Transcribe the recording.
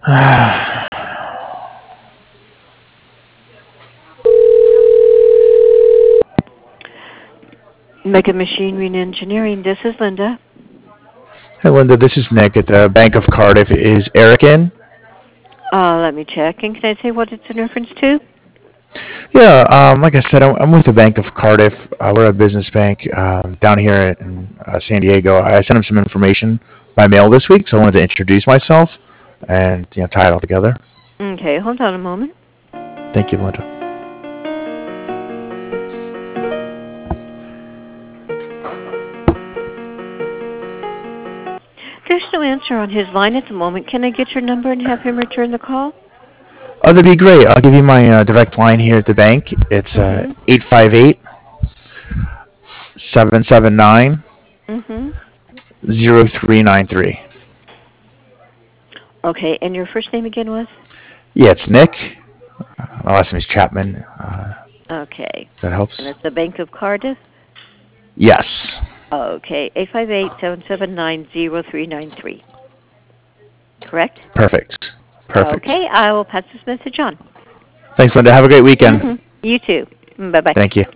Mega Machinery and Engineering. This is Linda. Hey, Linda, this is Nick at the Bank of Cardiff. Is Eric in? Let me check. And can I say what it's in reference to? Yeah, like I said, I'm with the Bank of Cardiff. We're a business bank down here in San Diego. I sent him some information by mail this week, so I wanted to introduce myself and tie it all together. Okay, hold on a moment. Thank you, Linda. There's no answer on his line at the moment. Can I get your number and have him return the call? Oh, that'd be great. I'll give you my direct line here at the bank. It's Mm-hmm. 858 779 Mm-hmm. 0393. Okay, and your first name again was? Yeah, it's Nick. My last name is Chapman. Okay. That And helps. that's the Bank of Cardiff? Yes. Okay, 858-779-0393. Correct? Perfect. Perfect. Okay, I will pass this message on. Thanks, Linda. Have a great weekend. Mm-hmm. You too. Bye-bye. Thank you.